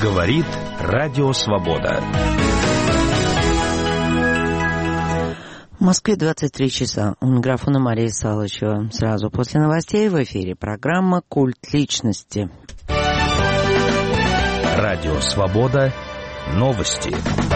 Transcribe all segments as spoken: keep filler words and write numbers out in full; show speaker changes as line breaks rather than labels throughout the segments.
Говорит Радио Свобода.
В Москве двадцать три часа. У микрофона Мария Салычева. Сразу после новостей в эфире программа «Культ личности».
Радио Свобода. Новости.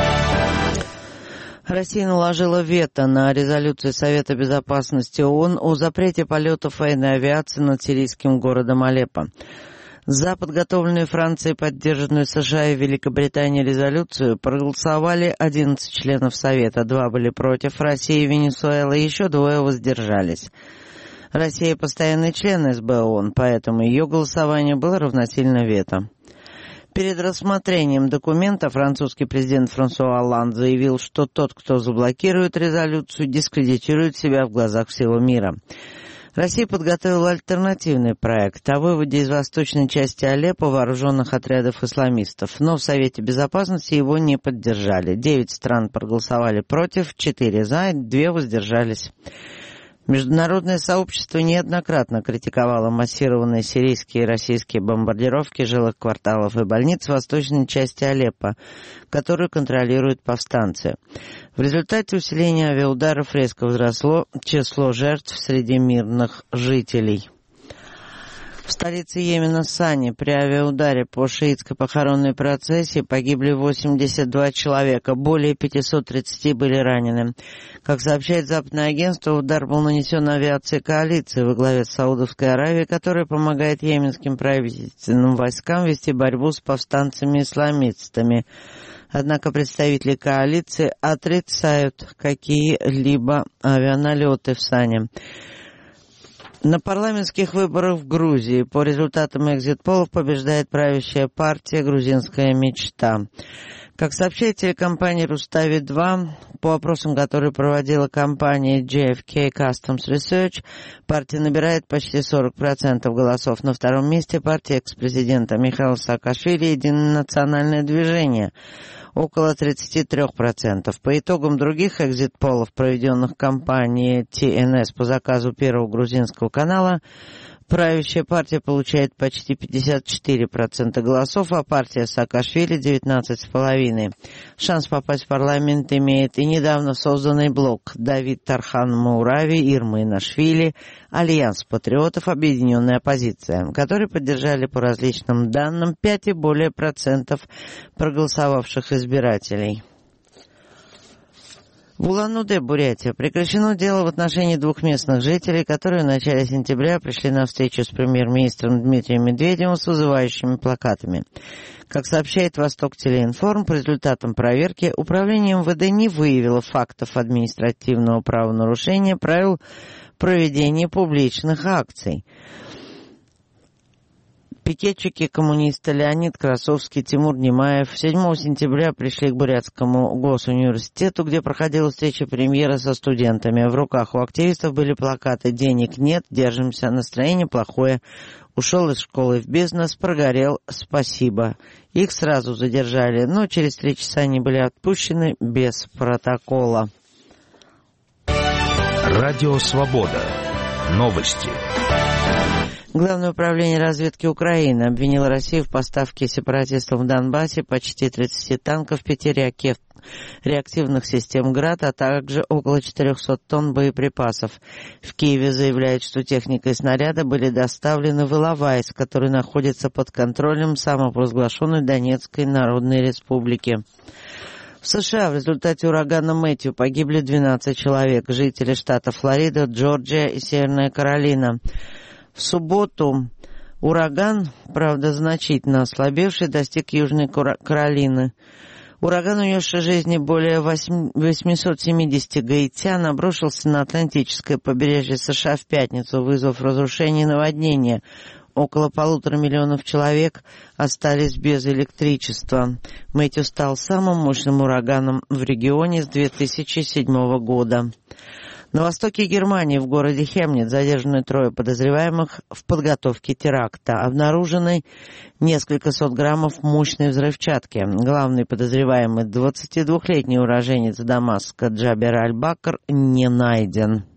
Россия наложила вето на резолюцию Совета Безопасности ООН о запрете полетов военной авиации над сирийским городом Алеппо. За подготовленную Францией и поддержанную США и Великобританией резолюцию проголосовали одиннадцать членов Совета. Два были против, Россия и Венесуэла, и еще двое воздержались. Россия постоянный член эс бэ ООН, поэтому ее голосование было равносильно вето. Перед рассмотрением документа французский президент Франсуа Олланд заявил, что тот, кто заблокирует резолюцию, дискредитирует себя в глазах всего мира. Россия подготовила альтернативный проект о выводе из восточной части Алеппо вооруженных отрядов исламистов, но в Совете Безопасности его не поддержали. Девять стран проголосовали против, четыре за, две воздержались. Международное сообщество неоднократно критиковало массированные сирийские и российские бомбардировки жилых кварталов и больниц в восточной части Алеппо, которую контролируют повстанцы. В результате усиления авиаударов резко возросло число жертв среди мирных жителей. В столице Йемена Сане при авиаударе по шиитской похоронной процессии погибли восемьдесят два человека, более пятьсот тридцать были ранены. Как сообщает западное агентство, удар был нанесен авиацией коалиции во главе с Саудовской Аравией, которая помогает йеменским правительственным войскам вести борьбу с повстанцами-исламистами. Однако представители коалиции отрицают какие-либо авианалеты в Сане. На парламентских выборах в Грузии по результатам экзит-полов побеждает правящая партия «Грузинская мечта». Как сообщает телекомпания Рустави два, по опросам, которые проводила компания джей эф кей Customs Research, партия набирает почти сорок процентов голосов. На втором месте партия экс-президента Михаила Саакашвили «Единое национальное движение» около тридцать три процента. По итогам других экзит-полов, проведенных компанией ти эн эс по заказу Первого грузинского канала, правящая партия получает почти пятьдесят четыре процента голосов, а партия Саакашвили девятнадцать целых пять десятых процента. Шанс попасть в парламент имеет и недавно созданный блок Давид Тархан Маурави, Ирмынашвили, Альянс патриотов, Объединенная оппозиция, которые поддержали по различным данным пять и более процентов проголосовавших избирателей. В Улан-Удэ, Бурятия, прекращено дело в отношении двух местных жителей, которые в начале сентября пришли на встречу с премьер-министром Дмитрием Медведевым с вызывающими плакатами. Как сообщает Восток Телеинформ, по результатам проверки управление эм вэ дэ не выявило фактов административного правонарушения правил проведения публичных акций. Пикетчики коммунисты Леонид Красовский, Тимур Немаев седьмого сентября пришли к Бурятскому госуниверситету, где проходила встреча премьера со студентами. В руках у активистов были плакаты «Денег нет, держимся, настроение плохое, ушел из школы в бизнес, прогорел, спасибо». Их сразу задержали, но через три часа они были отпущены без протокола.
Радио Свобода. Новости.
Главное управление разведки Украины обвинило Россию в поставке сепаратистам в Донбассе почти тридцати танков, пяти реактивных систем «Град», а также около четырехсот тонн боеприпасов. В Киеве заявляют, что техника и снаряды были доставлены в Иловайск, который находится под контролем самопровозглашенной Донецкой Народной Республики. В США в результате урагана Мэтью погибли двенадцать человек, жители штатов Флорида, Джорджия и Северная Каролина. В субботу ураган, правда значительно ослабевший, достиг Южной Каролины. Ураган, унесший жизни более восьмисот семидесяти гаитян, обрушился на Атлантическое побережье США в пятницу, вызвав разрушение и наводнение. Около полутора миллионов человек остались без электричества. Мэтью стал самым мощным ураганом в регионе с две тысячи седьмого года. На востоке Германии, в городе Хемниц, задержаны трое подозреваемых в подготовке теракта. Обнаружены несколько сот граммов мощной взрывчатки. Главный подозреваемый, двадцатидвухлетний уроженец Дамаска Джабер Аль-Бакр, не найден.